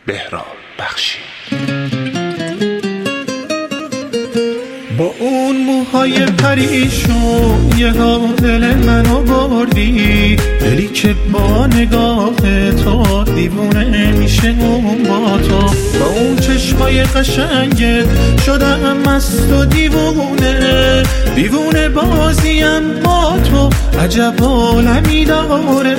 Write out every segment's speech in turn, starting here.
بهرام بخشی. با اون موهای پریشون یه ها دل منو بردی، دلی که با نگاه تو دیوونه میشه اون با تو. با اون چشمای قشنگت شدم مست و دیوونه، دیوونه بازیم با تو عجب عالمی داره.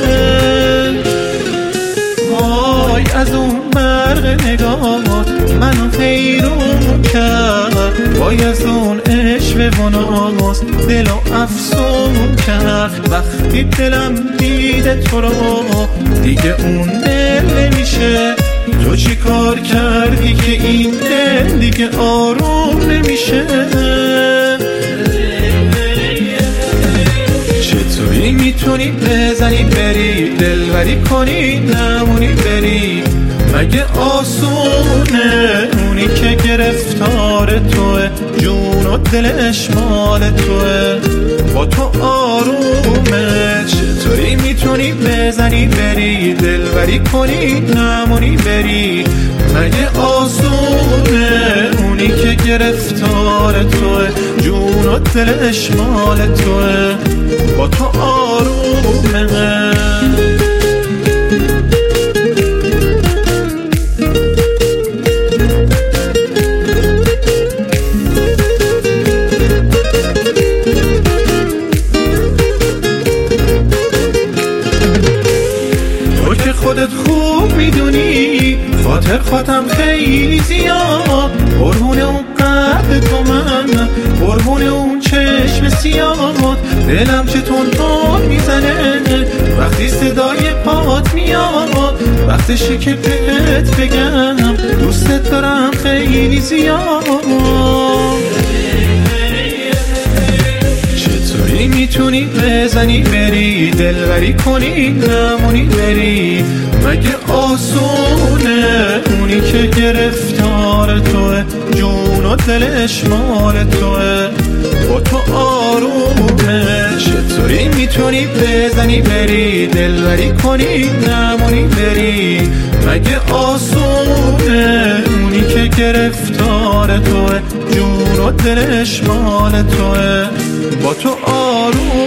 وای از اون برق نگاهات منو حیرون کرد، وای از اون عشق و ناز دلو افسون کرد. وقتی دلم دیده تو رو دیگه اون دل نمیشه، تو چی کار کردی که این دل دیگه آروم نمیشه؟ چطوری میتونی بزنی بری دلبری کنی نمونی بری؟ مگه آسونه اونی که گرفتار توه، جون و دلش مال توه، با تو آرومه. چطوری میتونی بزنی بری دلبری کنی نمونی بری؟ مگه آسونه اونی که گرفتار توه، جون و دلش مال توه، با تو آرومه. تو که خودت خوب میدونی خاطر خودم خیلی زیاد، قربون اون قد تو من، قربون اون چشم سیاد. دلم چه تون میزنه وقتی صدای پات میاد، وقتشه که بهت بگم دوستت دارم خیلی زیاد. چطوری میتونی بزنی بری دلبری کنی نمونی بری؟ مگه آسونه اونی که گرفتار توه، جون و دلش مال توه، با تو آرومه. چطوری میتونی بزنی بری دلبری کنی نمونی بری؟ مگه آسونه اونی که گرفتار توه، جون و دلش مال توه، با تو آرومه.